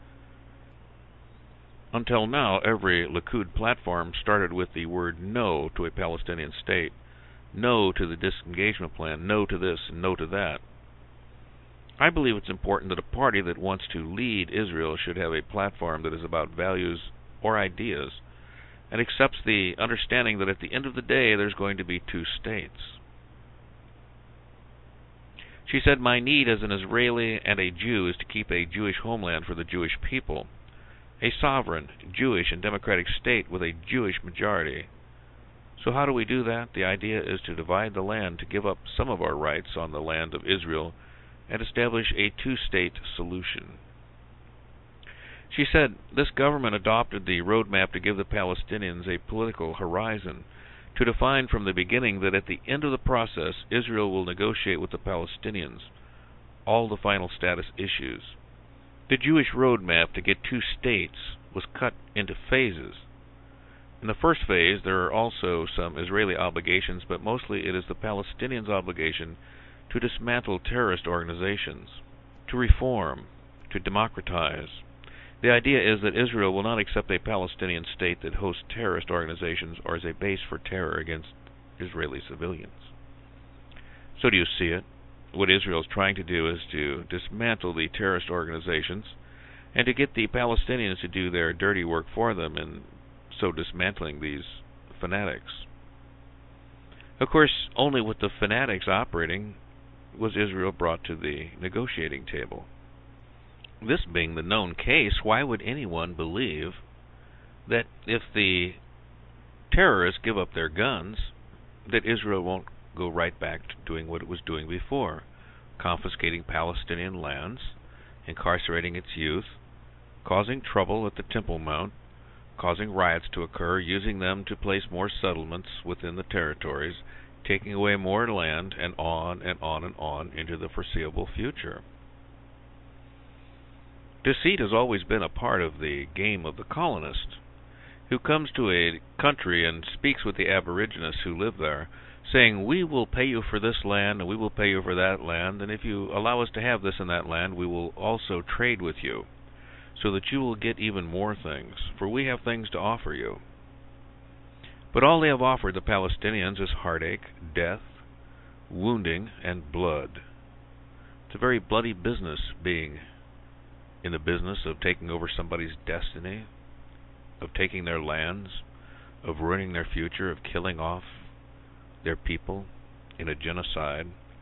A: Until now, every Likud platform started with the word no to a Palestinian state, no to the disengagement plan, no to this, and no to that. I believe it's important that a party that wants to lead Israel should have a platform that is about values or ideas and accepts the understanding that at the end of the day there's going to be two states." She said, "My need as an Israeli and a Jew is to keep a Jewish homeland for the Jewish people, a sovereign, Jewish and democratic state with a Jewish majority. So how do we do that? The idea is to divide the land, to give up some of our rights on the land of Israel, and establish a two-state solution." She said, "This government adopted the roadmap to give the Palestinians a political horizon, to define from the beginning that at the end of the process, Israel will negotiate with the Palestinians all the final status issues. The Jewish roadmap to get two states was cut into phases. In the first phase, there are also some Israeli obligations, but mostly it is the Palestinians' obligation to dismantle terrorist organizations, to reform, to democratize. The idea is that Israel will not accept a Palestinian state that hosts terrorist organizations or is a base for terror against Israeli civilians." So do you see it? What Israel is trying to do is to dismantle the terrorist organizations and to get the Palestinians to do their dirty work for them, and so dismantling these fanatics. Of course, only with the fanatics operating was Israel brought to the negotiating table. This being the known case, why would anyone believe that if the terrorists give up their guns, that Israel won't go right back to doing what it was doing before, confiscating Palestinian lands, incarcerating its youth, causing trouble at the Temple Mount, causing riots to occur, using them to place more settlements within the territories, taking away more land, and on and on and on into the foreseeable future. Deceit has always been a part of the game of the colonist, who comes to a country and speaks with the aborigines who live there, saying, "We will pay you for this land, and we will pay you for that land, and if you allow us to have this and that land, we will also trade with you, so that you will get even more things, for we have things to offer you." But all they have offered the Palestinians is heartache, death, wounding, and blood. It's a very bloody business being in the business of taking over somebody's destiny, of taking their lands, of ruining their future, of killing off their people in a genocide,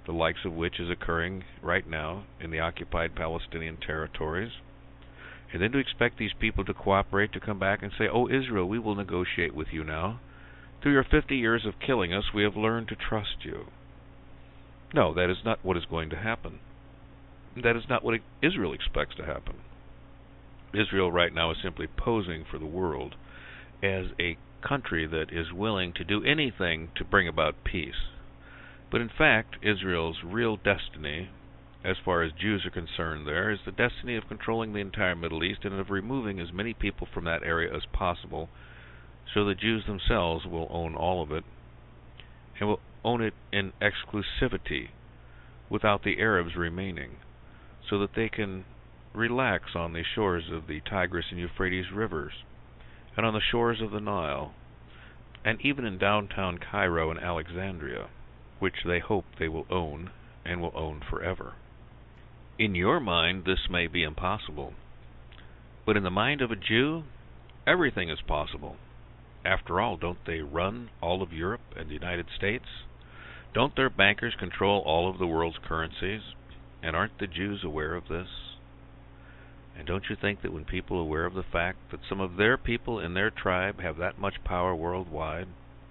A: the likes of which is occurring right now in the occupied Palestinian territories, and then to expect these people to cooperate, to come back and say, "Oh, Israel, we will negotiate with you now. Through your 50 years of killing us, we have learned to trust you." No, that is not what is going to happen. That is not what Israel expects to happen. Israel right now is simply posing for the world as a country that is willing to do anything to bring about peace. But in fact, Israel's real destiny, as far as Jews are concerned there, is the destiny of controlling the entire Middle East and of removing as many people from that area as possible, so the Jews themselves will own all of it, and will own it in exclusivity without the Arabs remaining, so that they can relax on the shores of the Tigris and Euphrates rivers, and on the shores of the Nile, and even in downtown Cairo and Alexandria, which they hope they will own, and will own forever. In your mind, this may be impossible, but in the mind of a Jew, everything is possible. After all, don't they run all of Europe and the United States? Don't their bankers control all of the world's currencies? And aren't the Jews aware of this? And don't you think that when people are aware of the fact that some of their people in their tribe have that much power worldwide,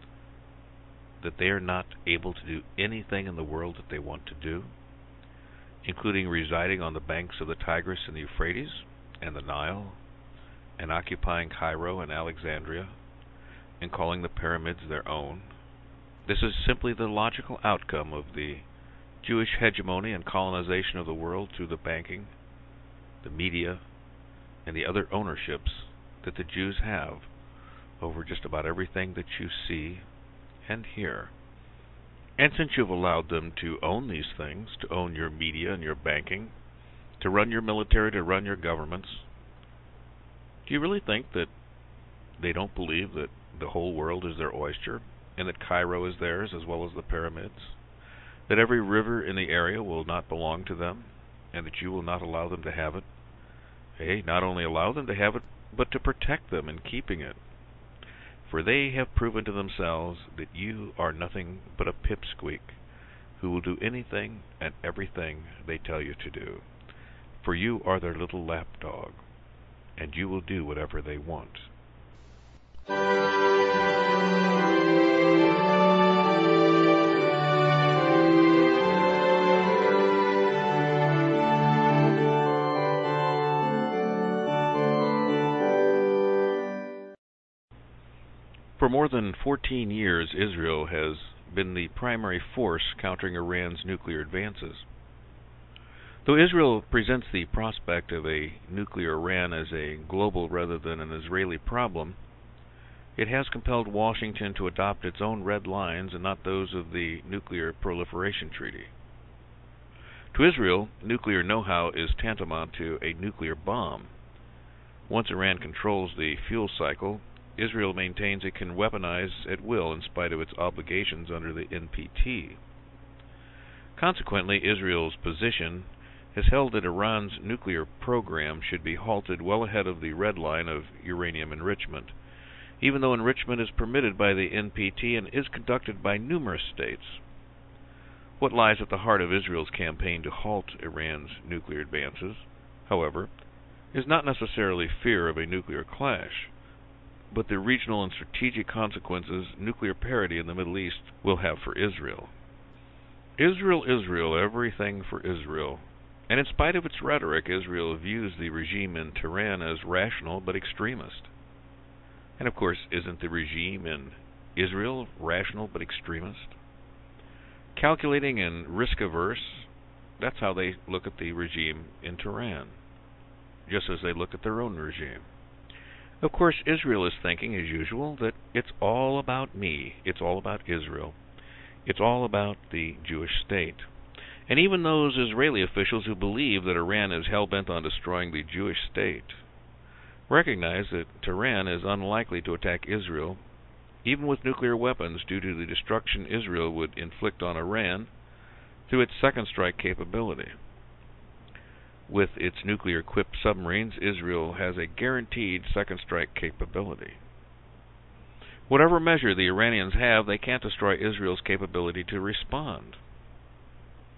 A: that they are not able to do anything in the world that they want to do, including residing on the banks of the Tigris and the Euphrates and the Nile, and occupying Cairo and Alexandria, and calling the pyramids their own? This is simply the logical outcome of the Jewish hegemony and colonization of the world through the banking, the media, and the other ownerships that the Jews have over just about everything that you see and hear. And since you've allowed them to own these things, to own your media and your banking, to run your military, to run your governments, do you really think that they don't believe that the whole world is their oyster, and that Cairo is theirs as well as the pyramids? That every river in the area will not belong to them, and that you will not allow them to have it? Hey, not only allow them to have it, but to protect them in keeping it. For they have proven to themselves that you are nothing but a pipsqueak who will do anything and everything they tell you to do. For you are their little lapdog, and you will do whatever they want. For more than 14 years, Israel has been the primary force countering Iran's nuclear advances. Though Israel presents the prospect of a nuclear Iran as a global rather than an Israeli problem, it has compelled Washington to adopt its own red lines and not those of the Nuclear Proliferation Treaty. To Israel, nuclear know-how is tantamount to a nuclear bomb. Once Iran controls the fuel cycle, Israel maintains it can weaponize at will in spite of its obligations under the NPT. Consequently, Israel's position has held that Iran's nuclear program should be halted well ahead of the red line of uranium enrichment, even though enrichment is permitted by the NPT and is conducted by numerous states. What lies at the heart of Israel's campaign to halt Iran's nuclear advances, however, is not necessarily fear of a nuclear clash, but the regional and strategic consequences nuclear parity in the Middle East will have for Israel. Israel, Israel, everything for Israel. And in spite of its rhetoric, Israel views the regime in Tehran as rational but extremist. And of course, isn't the regime in Israel rational but extremist? Calculating and risk-averse, that's how they look at the regime in Tehran, just as they look at their own regime. Of course, Israel is thinking, as usual, that it's all about me, it's all about Israel, it's all about the Jewish state. And even those Israeli officials who believe that Iran is hell-bent on destroying the Jewish state recognize that Tehran is unlikely to attack Israel, even with nuclear weapons, due to the destruction Israel would inflict on Iran through its second strike capability. With its nuclear-equipped submarines, Israel has a guaranteed second strike capability. Whatever measure the Iranians have, they can't destroy Israel's capability to respond.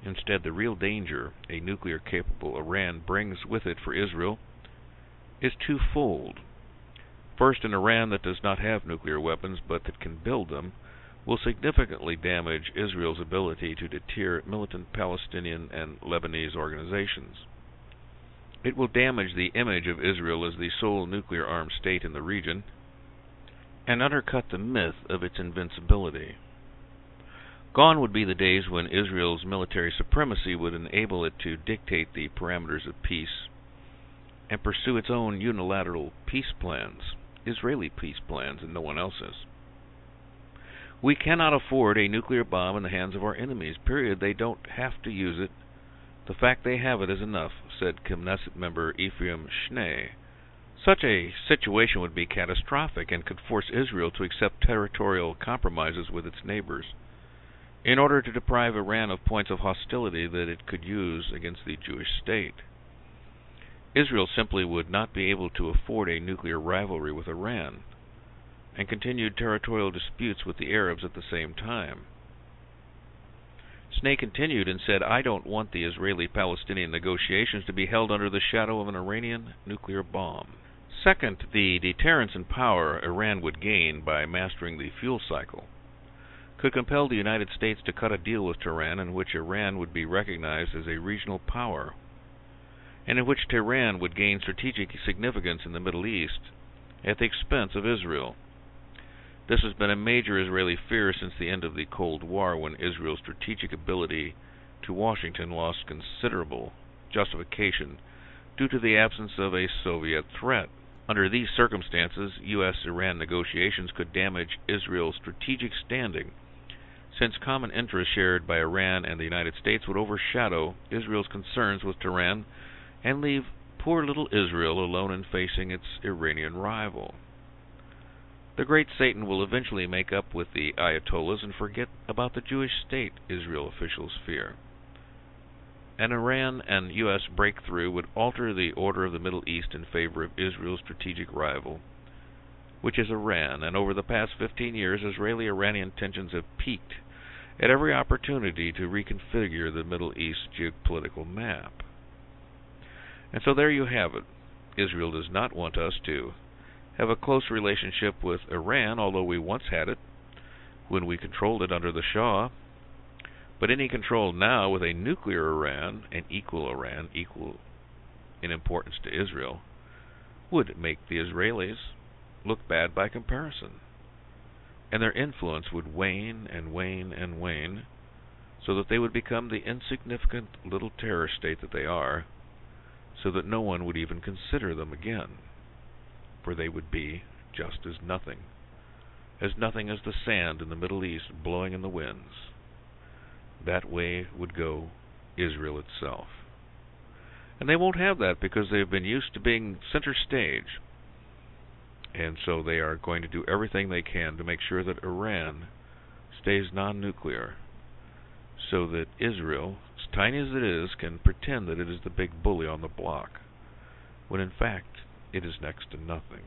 A: Instead, the real danger a nuclear-capable Iran brings with it for Israel is twofold. First, an Iran that does not have nuclear weapons but that can build them will significantly damage Israel's ability to deter militant Palestinian and Lebanese organizations. It will damage the image of Israel as the sole nuclear-armed state in the region and undercut the myth of its invincibility. Gone would be the days when Israel's military supremacy would enable it to dictate the parameters of peace and pursue its own unilateral peace plans, Israeli peace plans, and no one else's. We cannot afford a nuclear bomb in the hands of our enemies, period. They don't have to use it. The fact they have it is enough, said Knesset member Ephraim Schnee. Such a situation would be catastrophic and could force Israel to accept territorial compromises with its neighbors in order to deprive Iran of points of hostility that it could use against the Jewish state. Israel simply would not be able to afford a nuclear rivalry with Iran and continued territorial disputes with the Arabs at the same time. Snee continued and said, I don't want the Israeli-Palestinian negotiations to be held under the shadow of an Iranian nuclear bomb. Second, the deterrence and power Iran would gain by mastering the fuel cycle could compel the United States to cut a deal with Tehran in which Iran would be recognized as a regional power, and in which Tehran would gain strategic significance in the Middle East at the expense of Israel. This has been a major Israeli fear since the end of the Cold War, when Israel's strategic ability to Washington lost considerable justification due to the absence of a Soviet threat. Under these circumstances, U.S.-Iran negotiations could damage Israel's strategic standing, since common interests shared by Iran and the United States would overshadow Israel's concerns with Tehran and leave poor little Israel alone in facing its Iranian rival. The great Satan will eventually make up with the Ayatollahs and forget about the Jewish state, Israel officials fear. An Iran and U.S. breakthrough would alter the order of the Middle East in favor of Israel's strategic rival, which is Iran, and over the past 15 years, Israeli-Iranian tensions have peaked at every opportunity to reconfigure the Middle East geopolitical map. And so there you have it. Israel does not want us to have a close relationship with Iran, although we once had it when we controlled it under the Shah. But any control now with a nuclear Iran, Iran, equal in importance to Israel, would make the Israelis look bad by comparison. And their influence would wane and wane and wane, so that they would become the insignificant little terror state that they are, so that no one would even consider them again, for they would be just as nothing as the sand in the Middle East blowing in the winds. That way would go Israel itself. And they won't have that because they've been used to being center stage. And so they are going to do everything they can to make sure that Iran stays non-nuclear, so that Israel, as tiny as it is, can pretend that it is the big bully on the block, when in fact it is next to nothing.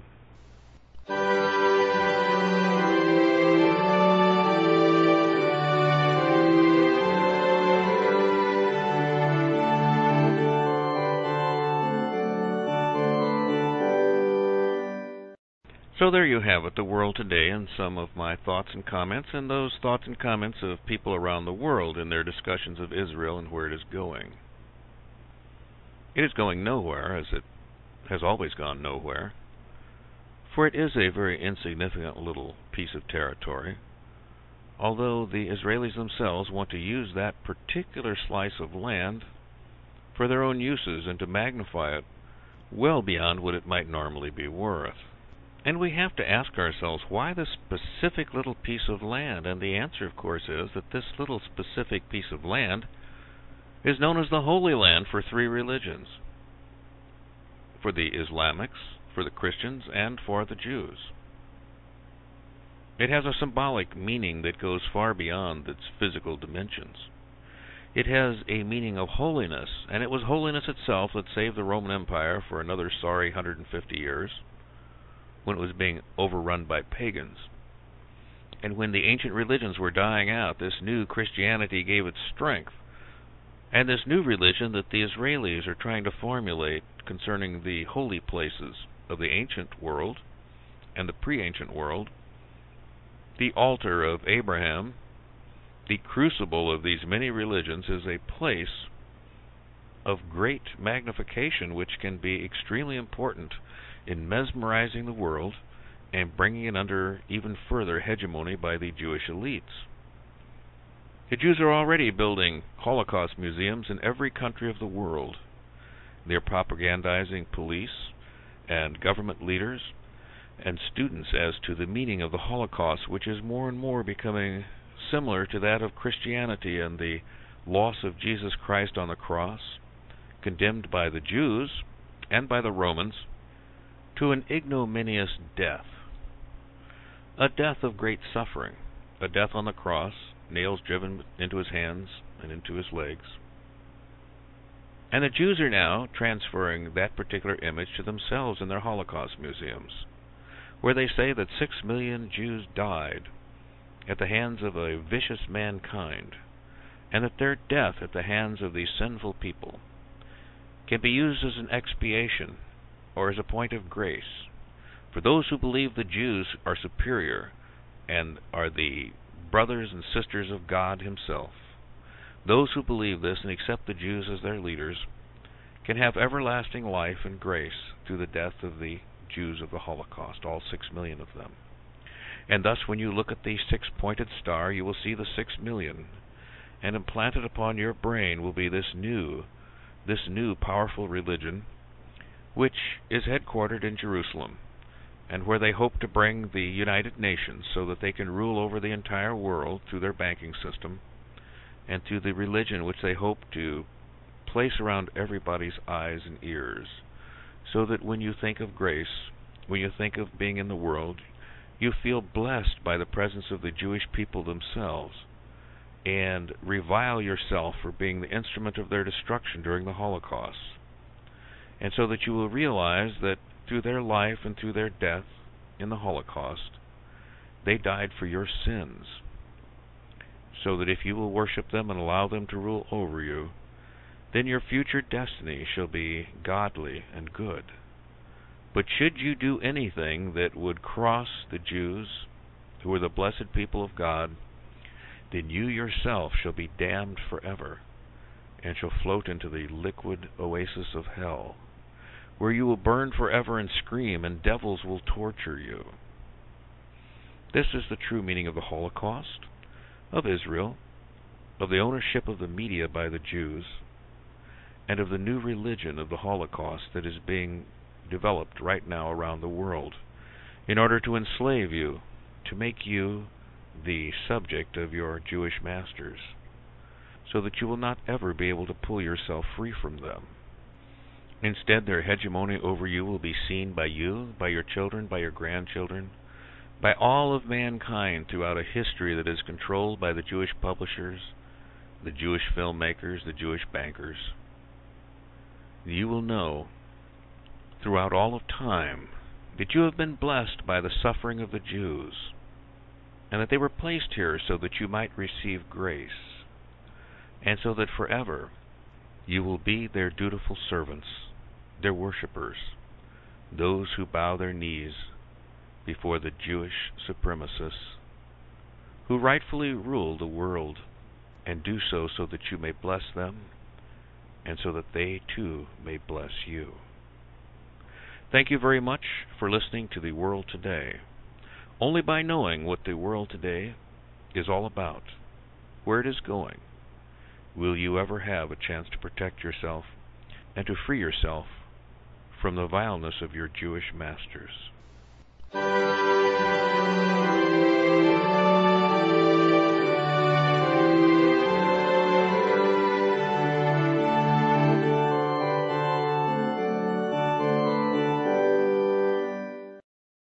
A: So there you have it, the world today, and some of my thoughts and comments, and those thoughts and comments of people around the world in their discussions of Israel and where it is going. It is going nowhere, as it has always gone nowhere, for it is a very insignificant little piece of territory, although the Israelis themselves want to use that particular slice of land for their own uses and to magnify it well beyond what it might normally be worth. And we have to ask ourselves, why this specific little piece of land? And the answer, of course, is that this little specific piece of land is known as the Holy Land for three religions: for the Islamics, for the Christians, and for the Jews. It has a symbolic meaning that goes far beyond its physical dimensions. It has a meaning of holiness, and it was holiness itself that saved the Roman Empire for another sorry 150 years, when it was being overrun by pagans. And when the ancient religions were dying out, this new Christianity gave it strength and this new religion that the Israelis are trying to formulate concerning the holy places of the ancient world and the pre-ancient world, the altar of Abraham, the crucible of these many religions, is a place of great magnification which can be extremely important in mesmerizing the world and bringing it under even further hegemony by the Jewish elites. The Jews are already building Holocaust museums in every country of the world. They are propagandizing police and government leaders and students as to the meaning of the Holocaust, which is more and more becoming similar to that of Christianity and the loss of Jesus Christ on the cross, condemned by the Jews and by the Romans to an ignominious death, a death of great suffering, a death on the cross, nails driven into his hands and into his legs. And the Jews are now transferring that particular image to themselves in their Holocaust museums, where they say that 6 million Jews died at the hands of a vicious mankind, and that their death at the hands of these sinful people can be used as an expiation or as a point of grace for those who believe the Jews are superior and are the brothers and sisters of God himself. Those who believe this and accept the Jews as their leaders can have everlasting life and grace through the death of the Jews of the Holocaust, all 6 million of them. And thus, when you look at the six-pointed star, you will see the 6 million, and implanted upon your brain will be this new powerful religion, which is headquartered in Jerusalem, and where they hope to bring the United Nations so that they can rule over the entire world through their banking system and through the religion which they hope to place around everybody's eyes and ears, so that when you think of grace, when you think of being in the world, you feel blessed by the presence of the Jewish people themselves, and revile yourself for being the instrument of their destruction during the Holocaust. And so that you will realize that through their life and through their death in the Holocaust, they died for your sins, so that if you will worship them and allow them to rule over you, then your future destiny shall be godly and good. But should you do anything that would cross the Jews, who are the blessed people of God, then you yourself shall be damned forever, and shall float into the liquid oasis of hell, where you will burn forever and scream, and devils will torture you. This is the true meaning of the Holocaust, of Israel, of the ownership of the media by the Jews, and of the new religion of the Holocaust that is being developed right now around the world in order to enslave you, to make you the subject of your Jewish masters, so that you will not ever be able to pull yourself free from them. Instead, their hegemony over you will be seen by you, by your children, by your grandchildren, by all of mankind throughout a history that is controlled by the Jewish publishers, the Jewish filmmakers, the Jewish bankers. You will know throughout all of time that you have been blessed by the suffering of the Jews, and that they were placed here so that you might receive grace, and so that forever you will be their dutiful servants, their worshippers, those who bow their knees before the Jewish supremacists, who rightfully rule the world, and do so that you may bless them, and so that they too may bless you. Thank you very much for listening to The World Today. Only by knowing what the world today is all about, where it is going, will you ever have a chance to protect yourself and to free yourself from the vileness of your Jewish masters.